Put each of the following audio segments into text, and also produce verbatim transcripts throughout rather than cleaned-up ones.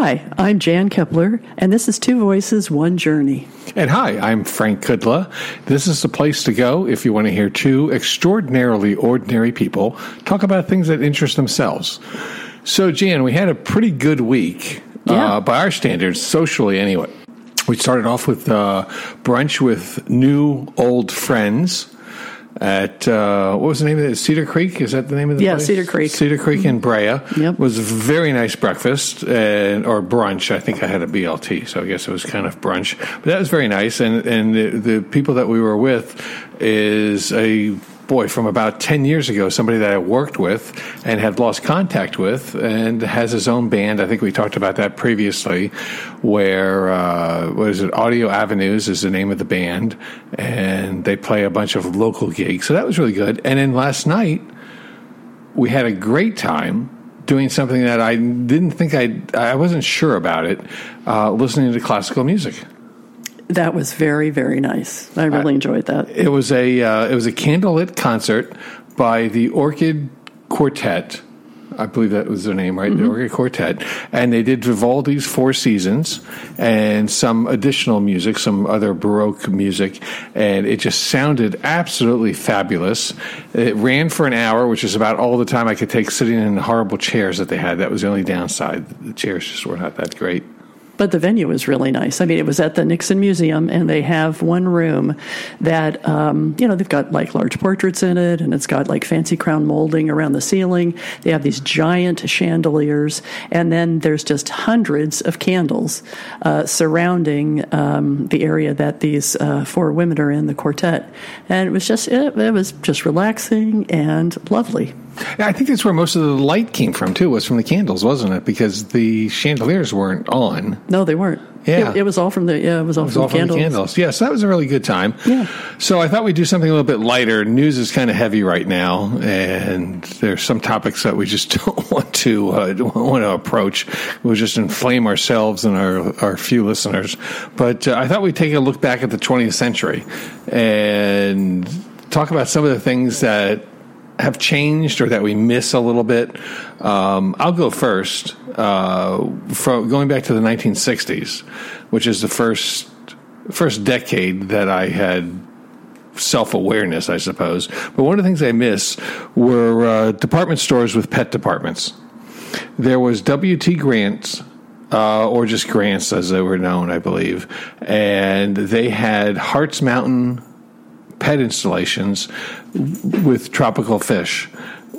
Hi, I'm Jan Kepler, and this is Two Voices, One Journey. And hi, I'm Frank Kudla. This is the place to go if you want to hear two extraordinarily ordinary people talk about things that interest themselves. So, Jan, we had a pretty good week, Yeah. uh, by our standards, socially anyway. We started off with uh, brunch with new old friends at, uh, what was the name of it? Cedar Creek? Is that the name of the Yeah, place? Cedar Creek. Cedar Creek in Brea. Yep. It was a very nice breakfast, and, or brunch. I think I had a B L T, so I guess it was kind of brunch. But that was very nice, and, and the, the people that we were with is a boy from about ten years ago, somebody that I worked with and had lost contact with, and has his own band. I think we talked about that previously, where, uh, what is it, Audio Avenues is the name of the band, and they play a bunch of local gigs. So that was really good. And then last night, we had a great time doing something that I didn't think I, I wasn't sure about it, uh, listening to classical music. That was very, very nice. I really Uh, enjoyed that. It was a uh, it was a candlelit concert by the Orchid Quartet. I believe that was their name, right? Mm-hmm. The Orchid Quartet. And they did Vivaldi's Four Seasons and some additional music, some other Baroque music. And it just sounded absolutely fabulous. It ran for an hour, which is about all the time I could take sitting in the horrible chairs that they had. That was the only downside. The chairs just were not that great. But the venue was really nice. I mean, it was at the Nixon Museum, and they have one room that, um, you know, they've got like large portraits in it, and it's got like fancy crown molding around the ceiling. They have these giant chandeliers, and then there's just hundreds of candles uh, surrounding um, the area that these uh, four women are in, the quartet. And it was just, it, it was just relaxing and lovely. I think that's where most of the light came from, too, was from the candles, wasn't it? Because the chandeliers weren't on. No, they weren't. Yeah. It, it was all from the, yeah, it was all, It was from, all the from candles. the candles. Yes, that was a really good time. Yeah. So I thought we'd do something a little bit lighter. News is kind of heavy right now, and there's some topics that we just don't want to uh, don't want to approach. We'll just inflame ourselves and our, our few listeners. But uh, I thought we'd take a look back at the twentieth century and talk about some of the things that have changed or that we miss a little bit. Um, I'll go first. Uh, from going back to the nineteen sixties, which is the first first decade that I had self-awareness, I suppose. But one of the things I miss were uh, department stores with pet departments. There was W T Grant's, uh, or just Grant's as they were known, I believe, and they had Hart's Mountain pet installations with tropical fish.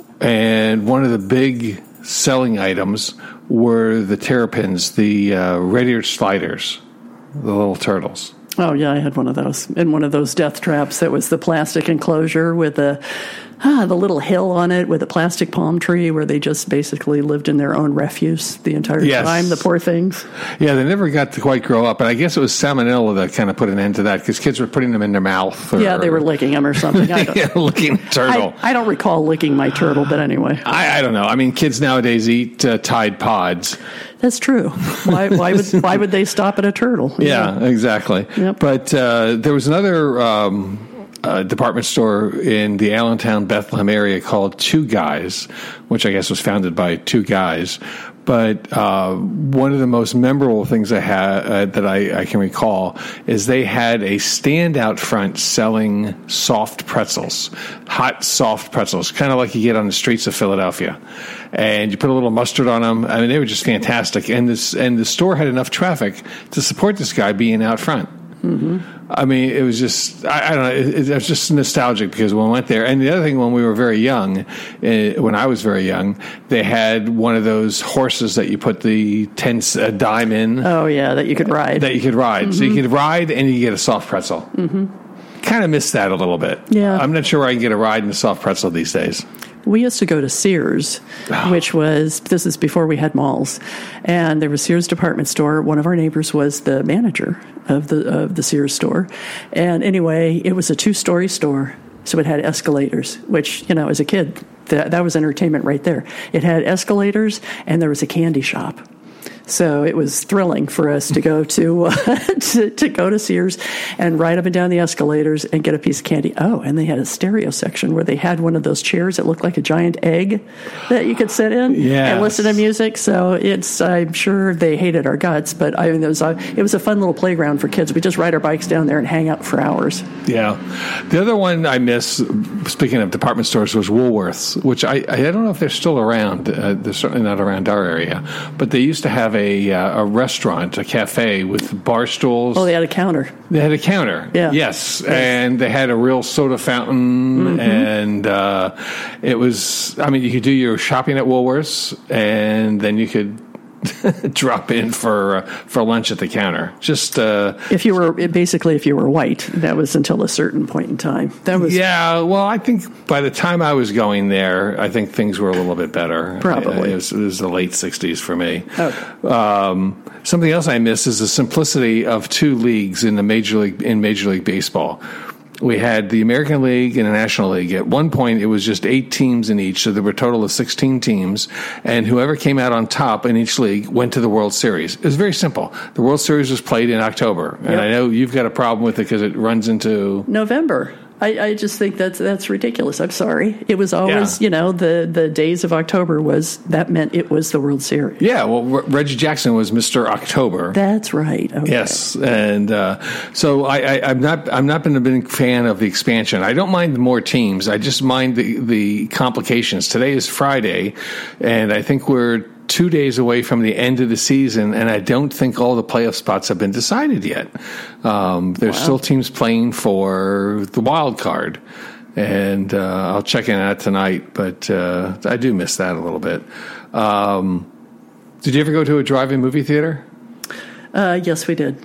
And one of the big selling items were the terrapins, the uh, red-eared sliders, the little turtles. Oh, yeah, I had one of those. And one of those death traps that was the plastic enclosure with the, ah, the little hill on it with a plastic palm tree where they just basically lived in their own refuse the entire Yes. time, the poor things. Yeah, they never got to quite grow up. And I guess it was salmonella that kind of put an end to that because kids were putting them in their mouth. Or, Yeah, they were licking them or something. I don't, yeah, licking the turtle. I, I don't recall licking my turtle, but anyway. I, I don't know. I mean, kids nowadays eat uh, Tide Pods. That's true. Why, why would why would they stop at a turtle? Yeah, exactly. Yep. But uh, there was another um, uh, department store in the Allentown, Bethlehem area called Two Guys, which I guess was founded by two guys. But uh, one of the most memorable things I had uh, that I, I can recall is they had a stand out front selling soft pretzels, hot soft pretzels, kind of like you get on the streets of Philadelphia. And you put a little mustard on them. I mean, they were just fantastic. And this and the store had enough traffic to support this guy being out front. Mm-hmm. I mean, it was just, I, I don't know, it, it was just nostalgic because when we went there. And the other thing, when we were very young, uh, when I was very young, they had one of those horses that you put the ten a dime in. Oh, yeah, that you could ride. That you could ride. Mm-hmm. So you could ride and you get a soft pretzel. Mm-hmm. Kind of miss that a little bit. Yeah. I'm not sure where I can get a ride in a soft pretzel these days. We used to go to Sears, Oh. which was, this is before we had malls, and there was Sears department store. One of our neighbors was the manager of the of the Sears store. And anyway, it was a two-story store, so it had escalators, which, you know, as a kid, that, that was entertainment right there. It had escalators, and there was a candy shop. So it was thrilling for us to go to, uh, to to go to Sears and ride up and down the escalators and get a piece of candy. Oh, and they had a stereo section where they had one of those chairs that looked like a giant egg that you could sit in yes. and listen to music. So it's, I'm sure they hated our guts, but I mean, it was a, it was a fun little playground for kids. We just ride our bikes down there and hang out for hours. Yeah. The other one I miss, speaking of department stores, was Woolworths, which I, I don't know if they're still around. Uh, they're certainly not around our area, but they used to have a uh, a restaurant, a cafe with bar stools. Oh, they had a counter. They had a counter. Yeah. Yes, and they had a real soda fountain, mm-hmm. and uh, it was. I mean, you could do your shopping at Woolworths, and then you could drop in for uh, for lunch at the counter. Just uh, if you were basically if you were white, that was until a certain point in time. That was yeah. Well, I think by the time I was going there, I think things were a little bit better. Probably it was, it was the late sixties for me. Okay. Um, something else I miss is the simplicity of two leagues in the major league in Major League Baseball. We had the American League and the National League. At one point, it was just eight teams in each, so there were a total of sixteen teams, and whoever came out on top in each league went to the World Series. It was very simple. The World Series was played in October, and yep. I know you've got a problem with it because it runs into November. I, I just think that's that's ridiculous. I'm sorry. It was always, yeah. you know, the, the days of October was, that meant it was the World Series. Yeah, well, R- Reggie Jackson was Mister October. That's right. Okay. Yes, and uh, so I, I, I'm not I'm not been a big fan of the expansion. I don't mind more teams. I just mind the the complications. Today is Friday, and I think we're two days away from the end of the season, and I don't think all the playoff spots have been decided yet. Um, there's wow. still teams playing for the wild card, and uh, I'll check in on that tonight, but uh, I do miss that a little bit. Um, did you ever go to a drive-in movie theater? Uh, yes, we did.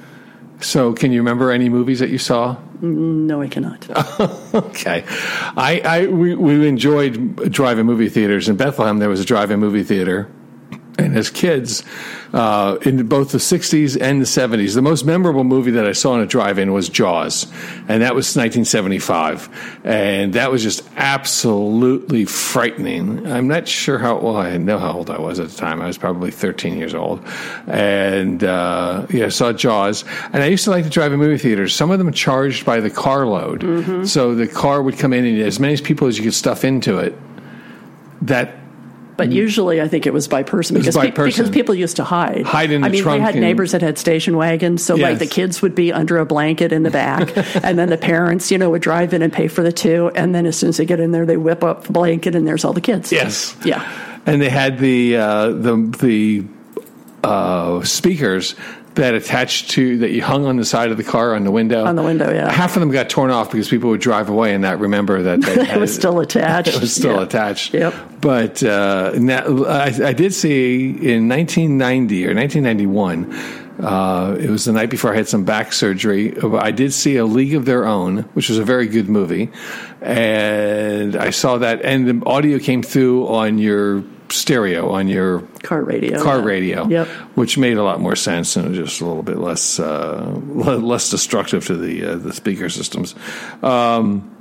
So can you remember any movies that you saw? No, I cannot. Okay. I, I we, we enjoyed drive-in movie theaters. In Bethlehem, there was a drive-in movie theater. And as kids, uh, in both the sixties and the seventies, the most memorable movie that I saw in a drive-in was Jaws. And that was nineteen seventy-five. And that was just absolutely frightening. I'm not sure how, well, I know how old I was at the time. I was probably thirteen years old. And, uh, yeah, I saw Jaws. And I used to like to drive in movie theaters. Some of them charged by the carload. Mm-hmm. So the car would come in and as many people as you could stuff into it. That But usually, I think it was by person because by pe- person. because people used to hide. Hide in the I mean, trunk. we had and, neighbors that had station wagons, so yes. like the kids would be under a blanket in the back, and then the parents, you know, would drive in and pay for the two, and then as soon as they get in there, they whip up the blanket, and there's all the kids. Yes, yeah, and they had the uh, the the uh, speakers that attached to that you hung on the side of the car on the window. On the window, yeah. Half of them got torn off because people would drive away and not remember that they had it was still attached. It was still yeah. attached. Yep. But uh, now, I, I did see in nineteen ninety or nineteen ninety-one. Uh, it was the night before I had some back surgery. I did see A League of Their Own, which was a very good movie, and I saw that, and the audio came through on your stereo, on your car radio, car yeah. radio, yep. which made a lot more sense and just a little bit less uh, less destructive to the uh, the speaker systems. Um,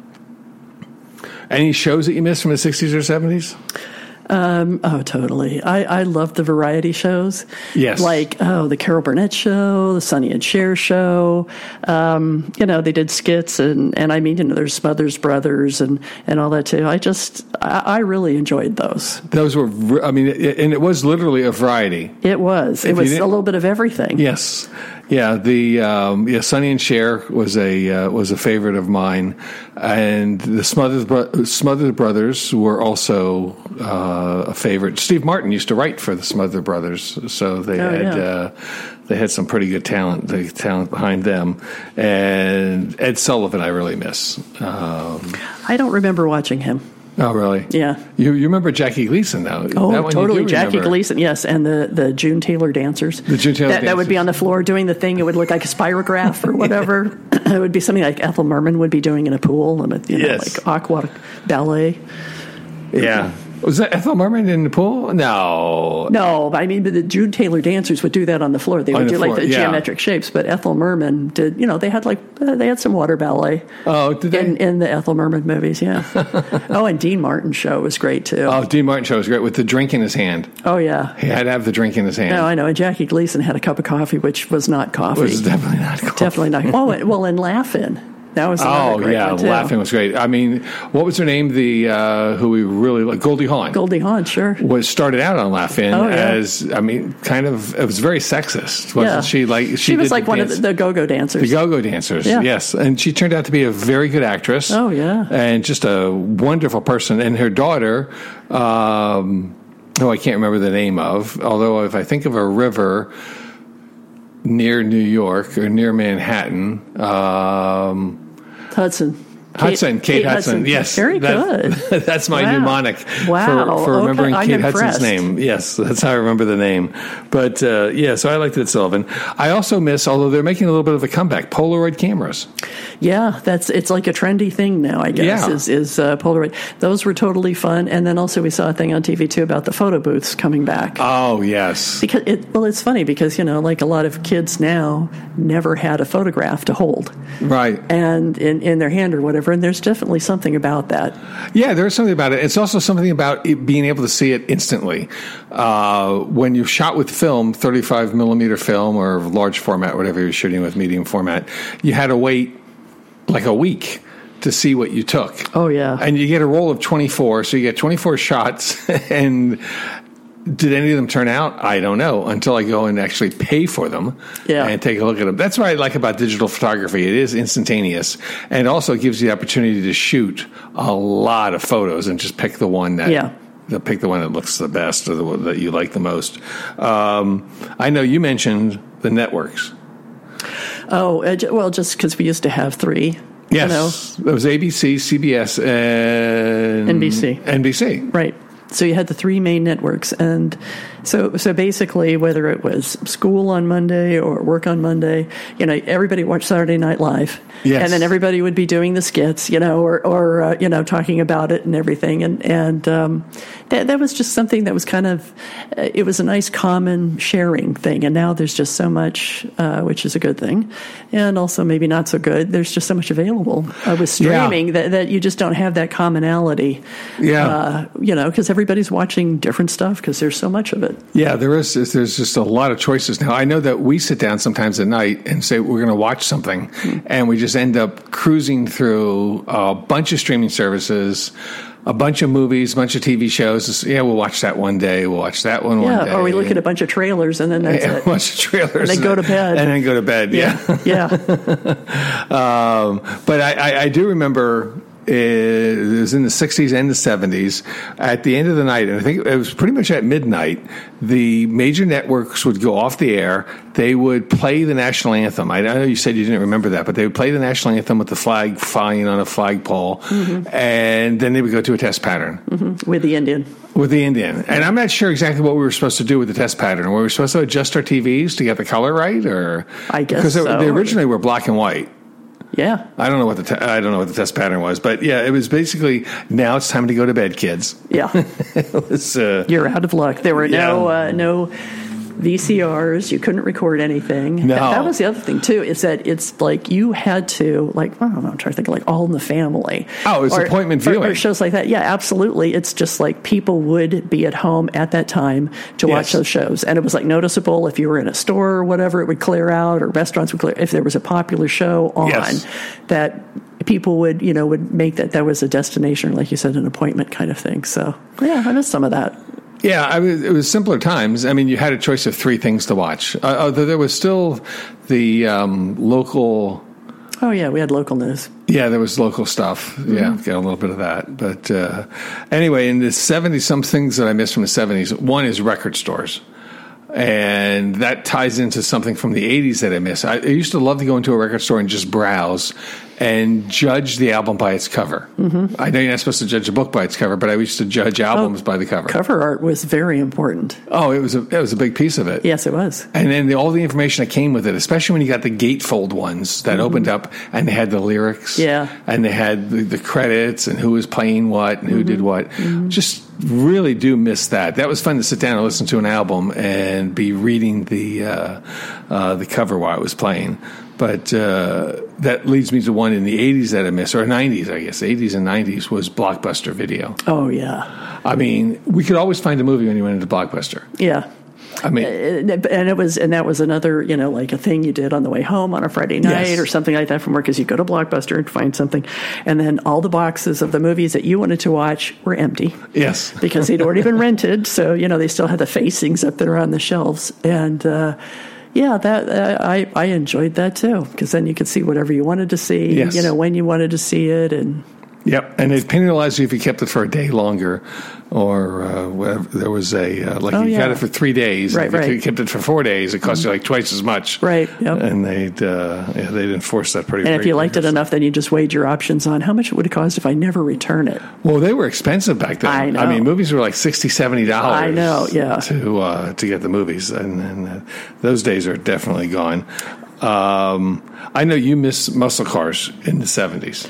any shows that you missed from the sixties or seventies? Um, oh, totally. I, I love the variety shows. Yes. Like, oh, the Carol Burnett show, the Sonny and Cher show. Um, you know, they did skits and, and I mean, you know, there's Smothers Brothers and, and all that too. I just, I, I really enjoyed those. Those were, I mean, it, and it was literally a variety. It was. It If was a little bit of everything. Yes. Yeah, the um, yeah, Sonny and Cher was a uh, was a favorite of mine, and the Smothers, Bro- Smothers Brothers were also uh, a favorite. Steve Martin used to write for the Smothers Brothers, so they oh, had yeah. uh, they had some pretty good talent, the talent behind them. And Ed Sullivan, I really miss. Um, I don't remember watching him. Oh, really? Yeah. You you remember Jackie Gleason, though? Oh, that one totally. you do Jackie remember. Gleason, yes. And the, the June Taylor dancers. The June Taylor that, dancers. That would be on the floor doing the thing. It would look like a spirograph or whatever. It would be something like Ethel Merman would be doing in a pool and a, you know, Yes. like aqua ballet. Yeah. Was that Ethel Merman in the pool? No. No, I mean, but the Jude Taylor dancers would do that on the floor. They would On the do floor, like the yeah. geometric shapes, but Ethel Merman did, you know, they had like, uh, they had some water ballet. Oh, did they? In, in the Ethel Merman movies, yeah. Oh, and Dean Martin's show was great, too. Oh, Dean Martin show was great with the drink in his hand. Oh, yeah. He had to have the drink in his hand. No, I know. And Jackie Gleason had a cup of coffee, which was not coffee. It was definitely not coffee. Definitely not. Oh, well, and Laugh-In. That was another Oh great yeah, one, too. Laughing was great. I mean, what was her name? The uh, who we really like, Goldie Hawn. Goldie Hawn, sure. Was started out on Laugh-In Oh, yeah. as I mean, kind of. It was very sexist, wasn't Yeah. she? Like she, She was did like the one dance, of the, the go-go dancers. the go-go dancers. Yeah. Yes, and she turned out to be a very good actress. Oh, yeah. and just a wonderful person. And her daughter, um, who I can't remember the name of, although if I think of a river near New York or near Manhattan. Um, Hudson. Hudson, Kate, Kate Hudson. Hudson. Yes, very that, good. That's my Wow. mnemonic Wow. for, for remembering Okay, Kate I'm Hudson's impressed. name. Yes, that's how I remember the name. But uh, yeah, so I liked it, Sullivan. I also miss, although they're making a little bit of a comeback, Polaroid cameras. Yeah, that's it's like a trendy thing now, I guess, Yeah. is, is uh, Polaroid. Those were totally fun. And then also we saw a thing on T V, too, about the photo booths coming back. Oh yes, Because it, well, it's funny because, you know, like a lot of kids now never had a photograph to hold right. and in, in their hand or whatever. And there's definitely something about that. Yeah, there's something about it. It's also something about it being able to see it instantly. Uh, when you're shot with film, thirty-five millimeter film or large format, whatever you're shooting with, medium format, you had to wait like a week to see what you took. Oh, yeah. And you get a roll of twenty-four, so you get twenty-four shots. And did any of them turn out? I don't know until I go and actually pay for them Yeah. and take a look at them. That's what I like about digital photography. It is instantaneous, and it also gives you the opportunity to shoot a lot of photos and just pick the one that Yeah. the pick the one that looks the best or the one that you like the most. Um, I know you mentioned the networks. Oh, uh, j- well, just because we used to have three. Yes, You know, it was A B C, C B S, and N B C. N B C. right. So you had the three main networks, and so so basically, whether it was school on Monday or work on Monday, you know, everybody watched Saturday Night Live, Yes. and then everybody would be doing the skits, you know, or or uh, you know, talking about it and everything, and and um, that that was just something that was kind of, uh, it was a nice common sharing thing, and now there's just so much, uh, which is a good thing, and also maybe not so good. There's just so much available uh, with streaming Yeah. that that you just don't have that commonality, Yeah. uh, you know, because everybody's watching different stuff because there's so much of it. Yeah, there is. There's just a lot of choices now. I know that we sit down sometimes at night and say we're going to watch something, and we just end up cruising through a bunch of streaming services, a bunch of movies, a bunch of T V shows. It's, yeah, we'll watch that one day. We'll watch that one one day. Yeah, or we look at a bunch of trailers and then that's yeah, it. watch the trailers, And then go to bed. and then go to bed. Yeah, Yeah. um, but I, I, I do remember. It was in the sixties and the seventies. At the end of the night, and I think it was pretty much at midnight, the major networks would go off the air. They would play the national anthem. I know you said you didn't remember that, but they would play the national anthem with the flag flying on a flagpole, mm-hmm. and then they would go to a test pattern. Mm-hmm. With the Indian. With the Indian. And I'm not sure exactly what we were supposed to do with the test pattern. Were we supposed to adjust our T Vs to get the color right? Or I guess Because they, so. they originally were black and white. Yeah. I don't know what the te- I don't know what the test pattern was, but yeah, it was basically now it's time to go to bed, kids. Yeah. It was, uh, You're out of luck. There were no Yeah. uh, no V C Rs. You couldn't record anything. No. That, that was the other thing too. Is that it's like you had to like I don't know. I'm trying to think of like All in the Family. Oh, it's appointment or, viewing. or shows like that. Yeah, absolutely. It's just like people would be at home at that time to watch Yes. those shows, and it was like noticeable if you were in a store or whatever. It would clear out, or restaurants would clear if there was a popular show on Yes. that. People would, you know, would make that that was a destination, or like you said, an appointment kind of thing. So, yeah, I missed some of that. yeah, I was, it was simpler times. I mean, you had a choice of three things to watch. Uh, although there was still the um, local. Oh, yeah, we had local news. Yeah, there was local stuff. Mm-hmm. Yeah, got a little bit of that. But uh, anyway, in the seventies, some things that I missed from the seventies. One is record stores. And that ties into something from the eighties that I miss. I, I used to love to go into a record store and just browse and judge the album by its cover. Mm-hmm. I know you're not supposed to judge a book by its cover, but I used to judge albums Oh, by the cover. Cover art was very important. Oh, it was a it was a big piece of it. Yes, it was. And then the, all the information that came with it, especially when you got the gatefold ones that mm-hmm. opened up and they had the lyrics. Yeah. And they had the, the credits and who was playing what and who mm-hmm. did what. Mm-hmm. Just really do miss that. That was fun to sit down and listen to an album and be reading the uh, uh, the cover while it was playing. But uh, that leads me to one in the eighties that I miss, or nineties, I guess. eighties and nineties was Blockbuster Video. Oh, yeah. I mean, we could always find a movie when you went into Blockbuster. Yeah. I mean, and it was, and that was another, you know, like a thing you did on the way home on a Friday night yes. or something like that from work, because you go to Blockbuster and find something, and then all the boxes of the movies that you wanted to watch were empty. Yes, because they'd already been rented, so you know they still had the facings up there on the shelves, and uh, yeah, that uh, I I enjoyed that too, because then you could see whatever you wanted to see, yes. you know, when you wanted to see it, and. Yep, and it penalized you if you kept it for a day longer, or uh, whatever. There was a uh, like oh, you yeah. got it for three days. Right, and if right. you kept it for four days, it cost mm-hmm. you like twice as much. Right. Yep. And they'd uh, yeah, they'd enforce that pretty. And if you liked it rigorously. enough, then you just weighed your options on how much it would have cost if I never return it. Well, they were expensive back then. I know. I mean, movies were like sixty, seventy dollars. I know. Yeah. To uh, to get the movies, and, and uh, those days are definitely gone. Um, I know you miss muscle cars in the seventies.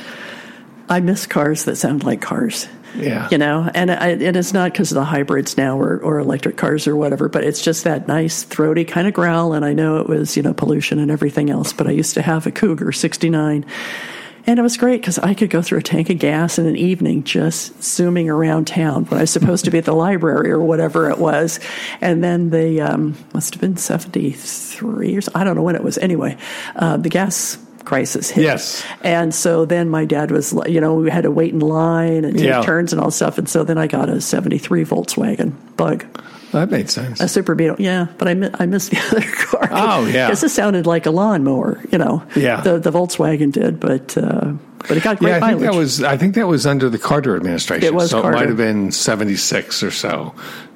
I miss cars that sound like cars. Yeah. You know, and I, it is not because of the hybrids now or, or electric cars or whatever, but it's just that nice, throaty kind of growl. And I know it was, you know, pollution and everything else, but I used to have a Cougar sixty-nine. And it was great because I could go through a tank of gas in an evening just zooming around town when I was supposed to be at the library or whatever it was. And then the, um, must have been seventy-three or so, I don't know when it was. Anyway, uh, the gas crisis hit. Yes. And so then my dad was, you know, we had to wait in line and take yeah. turns and all stuff. And so then I got a seventy-three Volkswagen Bug. That made sense. A Super Beetle, yeah. But I, mi- I missed the other car. Oh, yeah. Because it sounded like a lawnmower, you know. Yeah. The, the Volkswagen did, but uh, but it got great yeah, I mileage. think that was I think that was under the Carter administration. It was so Carter. it might have been seventy-six or so.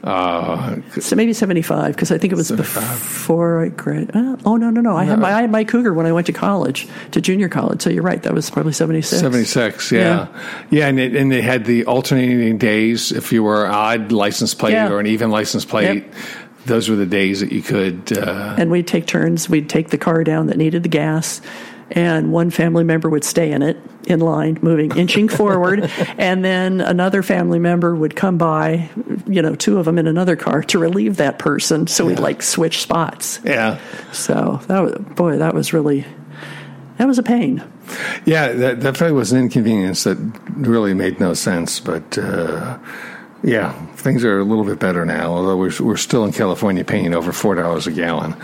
Uh, so maybe seventy-five, because I think it was seventy-five. Before I graduated. Uh, oh, no, no, no. I, no. Had my, I had my Cougar when I went to college, to junior college. So you're right. That was probably seventy-six. seventy-six, yeah. Yeah, yeah and, it, and they had the alternating days. If you were odd license plate yeah. or an even license plate, yep. those were the days that you could. Uh, and we'd take turns. We'd take the car down that needed the gas, and one family member would stay in it, in line, moving, inching forward, and then another family member would come by, you know, two of them in another car to relieve that person, so we'd, yeah. like, switch spots. Yeah. So, that was, boy, that was really, that was a pain. Yeah, that definitely was an inconvenience that really made no sense, but... Uh, Yeah, things are a little bit better now, although we're we're still in California paying over four dollars a gallon.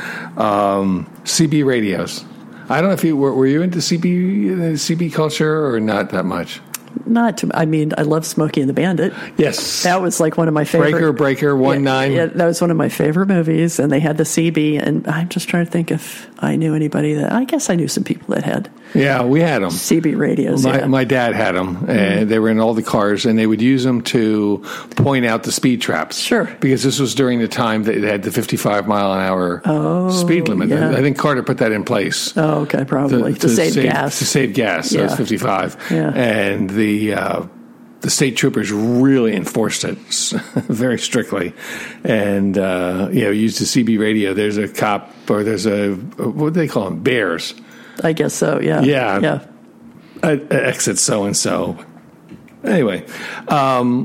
Um, C B radios. I don't know if you were, were you into C B C B culture or not that much. Not to, I mean, I love Smokey and the Bandit. Yes, that was like one of my favorite. Breaker, Breaker, one yeah, nine. Yeah, that was one of my favorite movies, and they had the C B. And I'm just trying to think if I knew anybody that. I guess I knew some people that had. Yeah, we had them. C B radios. My, yeah. my dad had them, mm-hmm. and they were in all the cars, and they would use them to point out the speed traps. Sure. Because this was during the time that it had the fifty-five mile an hour oh, speed limit. Yeah. I think Carter put that in place. Oh, okay, probably. To, to, to save, save gas. To save gas. So yeah. it was fifty-five. Yeah. And the... Uh, The state troopers really enforced it very strictly, and uh, you know, used the C B radio. There's a cop, or there's a what do they call them? Bears. I guess so. Yeah. Yeah. Yeah. Uh, exit so and so. Anyway, um,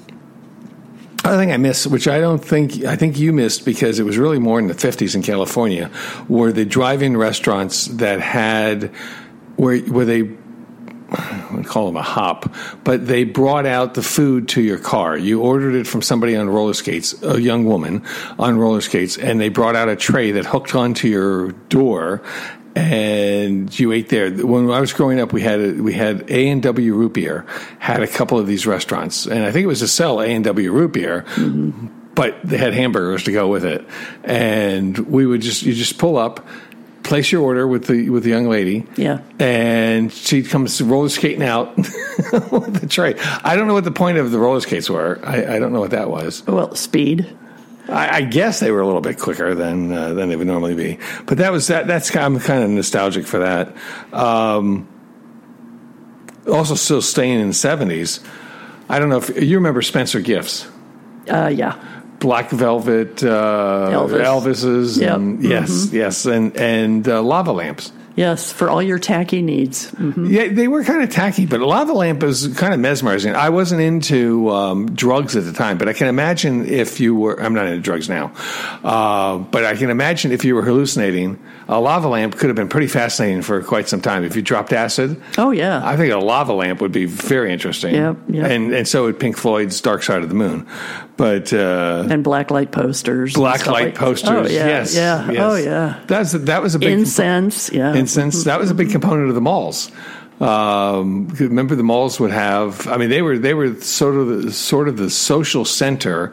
other thing I missed, which I don't think I think you missed because it was really more in the fifties in California, were the drive-in restaurants that had where where they. I would call them a hop, but they brought out the food to your car. You ordered it from somebody on roller skates, a young woman on roller skates, and they brought out a tray that hooked onto your door, and you ate there. When I was growing up, we had a, we had A and W Root Beer had a couple of these restaurants, and I think it was to sell A and W Root Beer. Mm-hmm. But they had hamburgers to go with it, and we would just you just pull up. Place your order with the with the young lady, yeah, and she comes roller skating out with the tray. I don't know what the point of the roller skates were. I, I don't know what that was. Well, speed. I, I guess they were a little bit quicker than uh, than they would normally be. But that was that. That's I'm kind of nostalgic for that. Um, also, still staying in the seventies. I don't know if you remember Spencer Gifts. Uh, yeah. Black Velvet, uh, Elvis. Elvis's, yep. and yes, mm-hmm. yes, and and uh, lava lamps. Yes, for all your tacky needs. Mm-hmm. Yeah, they were kind of tacky, but a lava lamp was kind of mesmerizing. I wasn't into um, drugs at the time, but I can imagine if you were, I'm not into drugs now, uh, but I can imagine if you were hallucinating, a lava lamp could have been pretty fascinating for quite some time. If you dropped acid, oh, yeah. I think a lava lamp would be very interesting. Yep, yep. And, and so would Pink Floyd's Dark Side of the Moon. But uh, and black light posters. Black light like, posters. Oh, yeah, yes, yeah. yes. Oh, yeah. That's, that was a big Incense, compo- yeah. Incense. That was a big component of the malls. Um, remember, the malls would have. I mean, they were they were sort of the, sort of the social center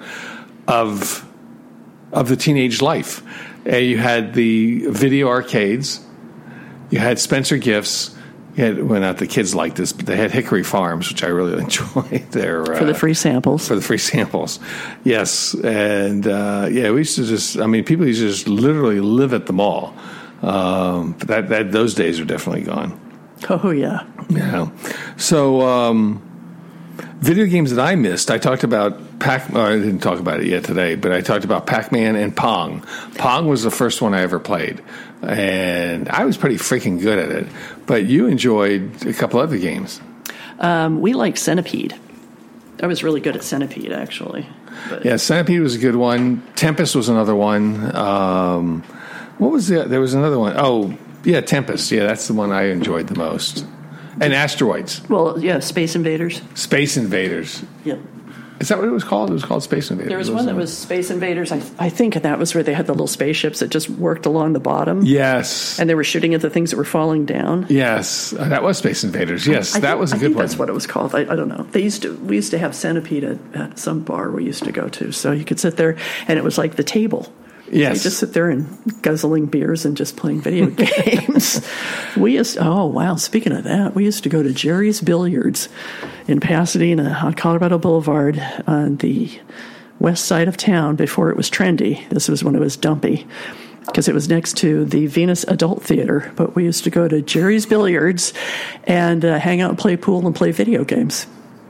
of of the teenage life. Uh, you had the video arcades. You had Spencer Gifts. You had, well, not the kids liked this, but they had Hickory Farms, which I really enjoyed. Their for the free samples. For the free samples, yes, and uh, yeah, we used to just. I mean, people used to just literally live at the mall. Um, but that, that those days are definitely gone. Oh, yeah. Yeah. So, um, video games that I missed, I talked about Pac. Oh, I didn't talk about it yet today, but I talked about Pac-Man and Pong. Pong was the first one I ever played, and I was pretty freaking good at it. But you enjoyed a couple other games. Um, we liked Centipede. I was really good at Centipede, actually. But. Yeah, Centipede was a good one. Tempest was another one. Um, what was the? There was another one. Oh, yeah, Tempest. Yeah, that's the one I enjoyed the most. And Asteroids. Well, yeah, Space Invaders. Space Invaders. Yep. Is that what it was called? It was called Space Invaders. There was one that was Space Invaders. I, I think that was where they had the little spaceships that just worked along the bottom. Yes. And they were shooting at the things that were falling down. Yes. Uh, that was Space Invaders. Yes, I that think, was a I good think one. That's what it was called. I, I don't know. They used to. We used to have Centipede at, at some bar we used to go to. So you could sit there, and it was like the table. Yes. You just sit there and guzzling beers and just playing video games. We used, oh, wow. Speaking of that, we used to go to Jerry's Billiards in Pasadena on Colorado Boulevard on the west side of town before it was trendy. This was when it was dumpy because it was next to the Venus Adult Theater. But we used to go to Jerry's Billiards and uh, hang out and play pool and play video games.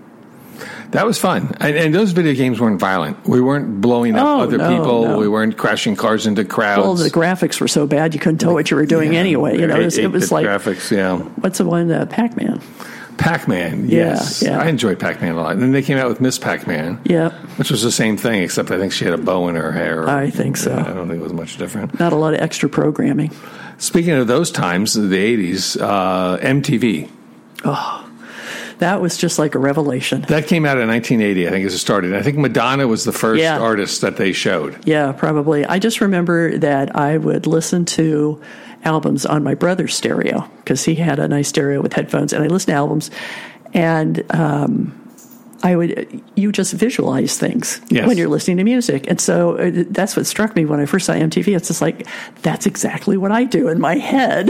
That was fun. And, and those video games weren't violent. We weren't blowing up oh, other no, people. No. We weren't crashing cars into crowds. Well, the graphics were so bad you couldn't tell what you were doing yeah, anyway. You know, it was, it was like graphics, yeah. What's the one? Uh, Pac-Man. Pac-Man, yes. Yeah, yeah. I enjoyed Pac-Man a lot. And then they came out with Miss Pac-Man. Yeah. Which was the same thing, except I think she had a bow in her hair. I think so. Yeah, I don't think it was much different. Not a lot of extra programming. Speaking of those times, the eighties, uh, M T V. Oh, that was just like a revelation. That came out in nineteen eighty, I think, as it started. I think Madonna was the first yeah. artist that they showed. Yeah, probably. I just remember that I would listen to albums on my brother's stereo because he had a nice stereo with headphones, and I listened to albums, and um, I would, you just visualize things yes. when you're listening to music. And so uh, that's what struck me when I first saw M T V. It's just like, that's exactly what I do in my head.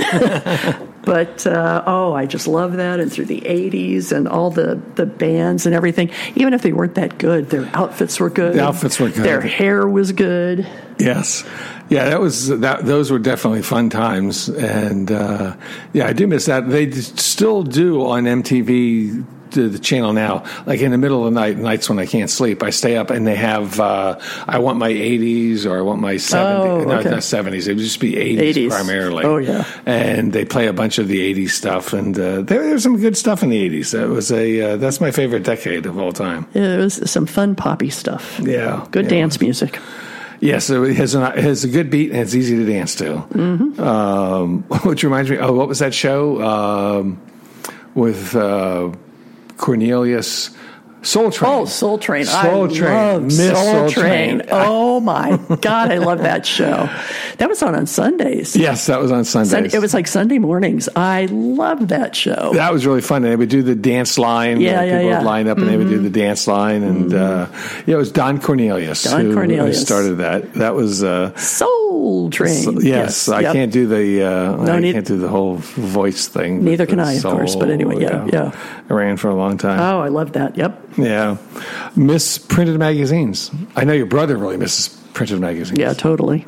But, uh, oh, I just love that. And through the eighties and all the, the bands and everything, even if they weren't that good, their outfits were good. The outfits were good. Their hair was good. Yes. Yeah, that was that. Those were definitely fun times. And, uh, yeah, I do miss that. They still do on M T V, the, the channel now, like in the middle of the night, nights when I can't sleep, I stay up and they have, uh, I want my eighties or I want my seventies. Oh, okay. No, not seventies. It would just be eighties, eighties primarily. Oh, yeah. And they play a bunch of the eighties stuff. And uh, there, there's some good stuff in the eighties. That was a, uh, that's my favorite decade of all time. Yeah, it was some fun poppy stuff. Yeah. Good yeah. dance music. Yes, so it has, a, it has a good beat and it's easy to dance to. Mm-hmm. Um, which reminds me, oh, what was that show um, with uh, Cornelius? Soul Train. Oh, Soul Train. Soul I Train. love Miss Soul, Soul Train. Train. Oh, my God. I love that show. That was on on Sundays. Yes, that was on Sundays. Sun, it was like Sunday mornings. I loved that show. That was really fun. And they would do the dance line. Yeah, like yeah, people yeah. would line up and mm-hmm. they would do the dance line. And mm-hmm. uh, yeah, it was Don Cornelius, Don who, Cornelius. who started that. That was uh, Soul Train. So, yes, yes, I yep. can't do the uh, no, I need, can't do the whole voice thing. Neither can I, of course. But anyway, yeah, yeah. I ran for a long time. Oh, I love that. Yep. Yeah. Miss printed magazines. I know your brother really misses printed magazines. Yeah, totally.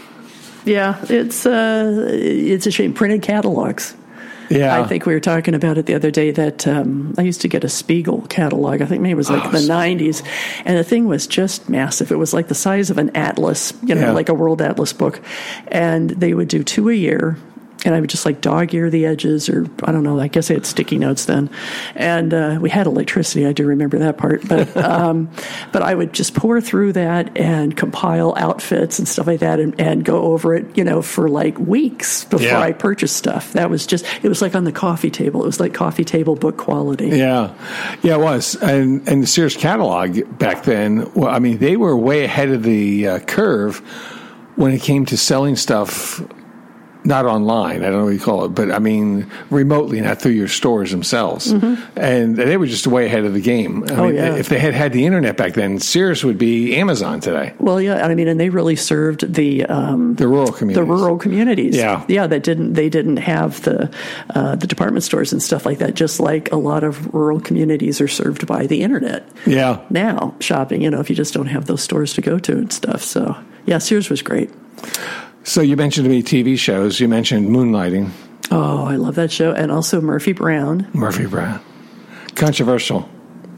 Yeah, it's uh, it's a shame. Printed catalogs. Yeah. I think we were talking about it the other day that um, I used to get a Spiegel catalog. I think maybe it was like oh, the nineties. And the thing was just massive. It was like the size of an atlas, you know, yeah. like a world atlas book. And they would do two a year. and I would just like dog ear the edges, or I don't know. I guess I had sticky notes then, and uh, we had electricity. I do remember that part, but um, but I would just pour through that and compile outfits and stuff like that, and, and go over it, you know, for like weeks before Yeah. I purchased stuff. That was just, it was like on the coffee table. It was like coffee table book quality. Yeah, yeah, it was. And and the Sears catalog back then, well, I mean, they were way ahead of the uh, curve when it came to selling stuff. Not online, I don't know what you call it, but I mean remotely, not through your stores themselves. Mm-hmm. And they were just way ahead of the game. I oh, mean, yeah. if they had had the internet back then, Sears would be Amazon today. Well, yeah, I mean, and they really served the um, the rural communities. The rural communities. Yeah, yeah. That didn't they didn't have the uh, the department stores and stuff like that. Just like a lot of rural communities are served by the internet. Yeah. Now shopping, you know, if you just don't have those stores to go to and stuff. So yeah, Sears was great. So you mentioned to me T V shows. You mentioned Moonlighting. Oh, I love that show. And also Murphy Brown. Murphy Brown. Controversial.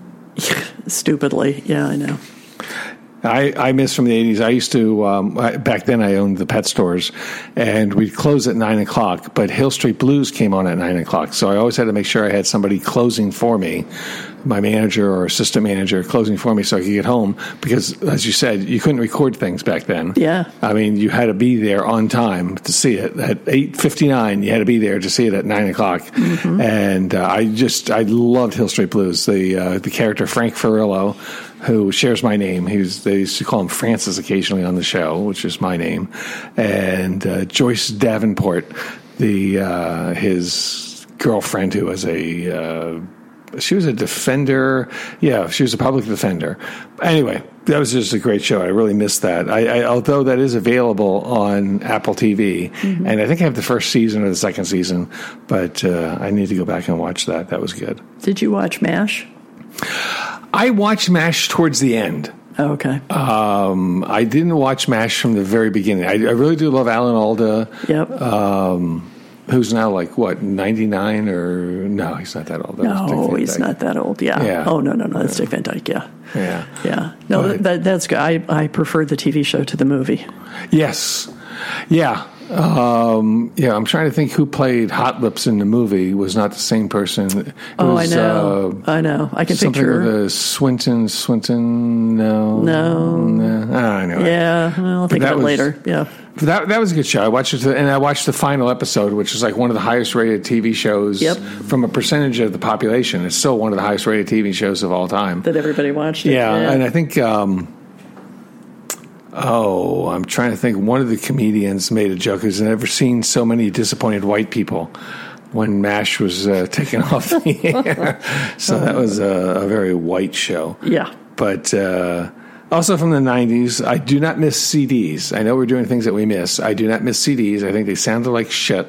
Stupidly. Yeah, I know. I, I miss from the eighties. I used to, um, I, back then I owned the pet stores, and we'd close at nine o'clock, but Hill Street Blues came on at nine o'clock. So I always had to make sure I had somebody closing for me, my manager or assistant manager closing for me so I could get home, because as you said, you couldn't record things back then. Yeah. I mean, you had to be there on time to see it. At eight fifty-nine, you had to be there to see it at nine o'clock. Mm-hmm. And uh, I just, I loved Hill Street Blues. The, uh, the character Frank Ferrillo, who shares my name. He was, they used to call him Francis occasionally on the show, which is my name. And uh, Joyce Davenport, the uh, his girlfriend, who was a uh, she was a defender. Yeah, she was a public defender. Anyway, that was just a great show. I really missed that. I, I although that is available on Apple T V, mm-hmm. and I think I have the first season or the second season, but uh, I need to go back and watch that. That was good. Did you watch MASH? I watched MASH towards the end. Oh, okay. Um, I didn't watch MASH from the very beginning. I, I really do love Alan Alda. Yep. Um, who's now like, what, ninety-nine or... No, he's not that old. That no, he's not that old. Yeah. yeah. Oh, no, no, no. That's Dick Van Dyke. Yeah. Yeah. Yeah. No, that, that, that's good. I, I preferred the T V show to the movie. Yes. Yeah. Um, yeah, I'm trying to think who played Hot Lips in the movie. Was not the same person. It oh, was, I know. Uh, I know. I can something picture with a Swinton. Swinton. No. No. no. I know. Yeah. I'll think of it was, later. Yeah. That that was a good show. I watched it, and I watched the final episode, which is like one of the highest rated T V shows. Yep. From a percentage of the population. It's still one of the highest rated T V shows of all time. That everybody watched it. Yeah, yeah. and I think. Um, Oh, I'm trying to think. One of the comedians made a joke. He's never seen so many disappointed white people when MASH was uh, taken off the air. So that was a, a very white show. Yeah. But uh, also from the nineties, I do not miss C Ds. I know we're doing things that we miss. I do not miss C Ds. I think they sounded like shit.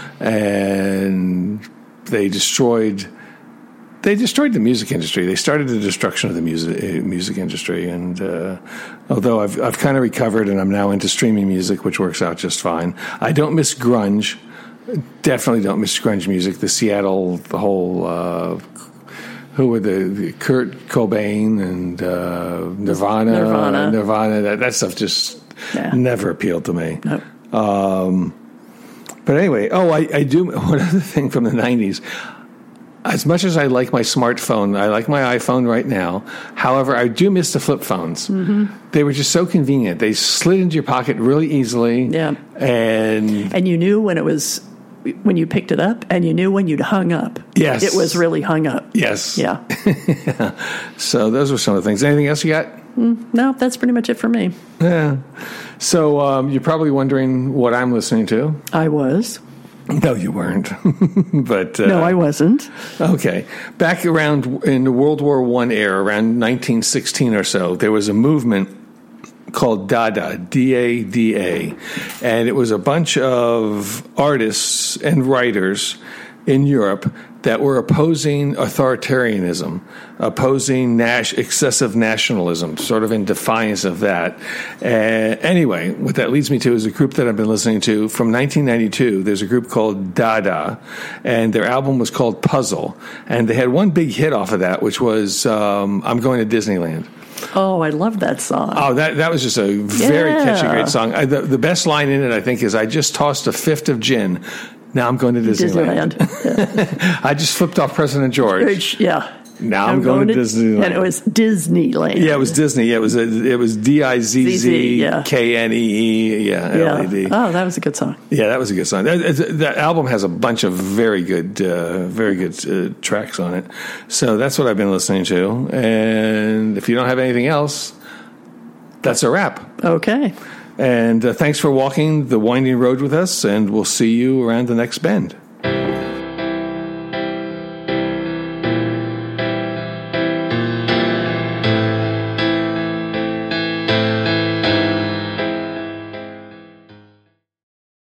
And they destroyed... They destroyed the music industry. They started the destruction of the music music industry. And uh, although I've I've kind of recovered and I'm now into streaming music, which works out just fine. I don't miss grunge. Definitely don't miss grunge music. The Seattle, the whole uh, who were the, the Kurt Cobain and uh, Nirvana, Nirvana, Nirvana. That that stuff just yeah. never appealed to me. Nope. Um, but anyway, oh, I, I do one other thing from the nineties. As much as I like my smartphone, I like my iPhone right now. However, I do miss the flip phones. Mm-hmm. They were just so convenient. They slid into your pocket really easily. Yeah. And and you knew when it was when you picked it up, and you knew when you'd hung up. Yes. It was really hung up. Yes. Yeah. yeah. So those were some of the things. Anything else you got? Mm, no, that's pretty much it for me. Yeah. So um, you're probably wondering what I'm listening to. I was. No, you weren't. but uh, no, I wasn't. Okay. Back around in the World War One era, around nineteen sixteen or so, there was a movement called Dada, D A D A, and it was a bunch of artists and writers in Europe that were opposing authoritarianism, opposing Nash, excessive nationalism, sort of in defiance of that. Uh, anyway, what that leads me to is a group that I've been listening to from nineteen ninety-two. There's a group called Dada, and their album was called Puzzle. And they had one big hit off of that, which was um, I'm Going to Disneyland. Oh, I love that song. Oh, that that was just a very yeah. catchy, great song. I, the, the best line in it, I think, is I just tossed a fifth of gin Now I'm going to Disneyland. Disneyland. Yeah. I just flipped off President George. George, yeah. Now I'm, I'm going, going to, to Disneyland. And it was Disneyland. Yeah, it was Disney. Yeah, it was a, it was D I Z Z K N E E. Yeah, L E D. Oh, that was a good song. Yeah, that was a good song. That, that album has a bunch of very good, uh, very good uh, tracks on it. So that's what I've been listening to. And if you don't have anything else, that's a wrap. Okay. And uh, thanks for walking the winding road with us, and we'll see you around the next bend.